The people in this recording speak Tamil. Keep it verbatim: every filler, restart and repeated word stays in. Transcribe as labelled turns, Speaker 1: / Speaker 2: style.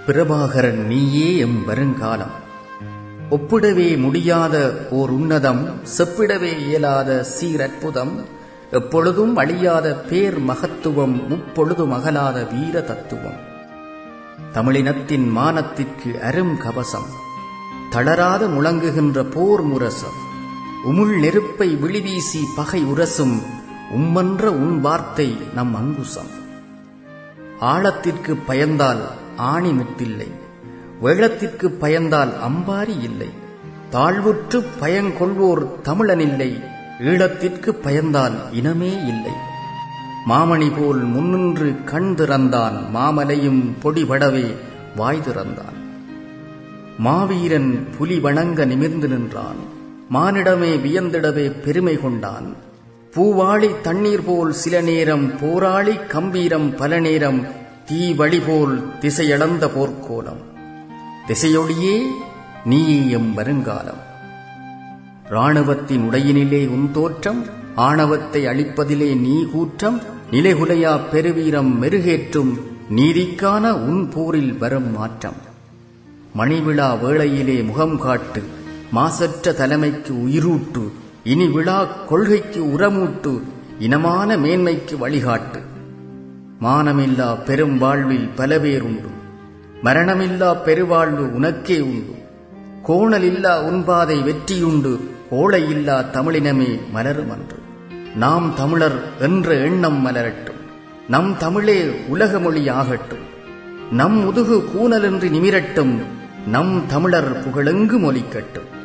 Speaker 1: பிரபாகரன் நீயே எம் வருங்காலம். ஒப்பிடவே முடியாத ஓர் உன்னதம், செப்பிடவே இயலாத சீரற்புதம், எப்பொழுதும் அழியாத பேர் மகத்துவம், முப்பொழுதும் அகலாத வீர தத்துவம். தமிழினத்தின் மானத்திற்கு அரும் கவசம், தளராது முழங்குகின்ற போர் முரசம். உமுள் நெருப்பை விழிவீசி பகை உரசும், உம்மன்ற உன் வார்த்தை நம் அங்குசம். ஆழத்திற்கு பயந்தால் ஆணி முட்டில்லை, வெள்ளத்திற்கு பயந்தால் அம்பாரி இல்லை. தாழ்வுற்று பயங்கொள்வோர் தமிழனில்லை, ஈழத்திற்கு பயந்தால் இனமே இல்லை. மாமணி போல் முன்னின்று கண் திறந்தான், மாமலையும் பொடிபடவே வாய் திறந்தான். மாவீரன் புலி வணங்க நிமிர்ந்து நின்றான், மானிடமே வியந்திடவே பெருமை கொண்டான். பூவாளி தண்ணீர் போல் சில நேரம், போராளி கம்பீரம் பல நேரம், தீ வழி போல் திசையளந்த போர்க்கோலம். திசையொளியே நீயே எம் வருங்காலம். இராணுவத்தின் உடையினிலே உன் தோற்றம், ஆணவத்தை அழிப்பதிலே நீ கூற்றம். நிலைகுலையா பெருவீரம் மெருகேற்றும், நீதிக்கான உன் போரில் வரும் மாற்றம். மணிவிழா வேளையிலே முகம் காட்டு, மாசற்ற தலைமைக்கு உயிரூட்டு. இனி விழா கொள்கைக்கு உரமூட்டு, இனமான மேன்மைக்கு வழிகாட்டு. மானமில்லா பெரும் வாழ்வில் பல பேருண்டு, மரணமில்லா பெருவாழ்வு உனக்கே உண்டு. கோணலில்லா உன்பாதை வெற்றியுண்டு, கோளையில்லா தமிழினமே மலருமன்று. நாம் தமிழர் என்ற எண்ணம் மலரட்டும், நம் தமிழே உலக மொழி ஆகட்டும். நம் முதுகு கூனலென்று நிமிரட்டும், நம் தமிழர் புகழெங்கு மொலிக்கட்டும்.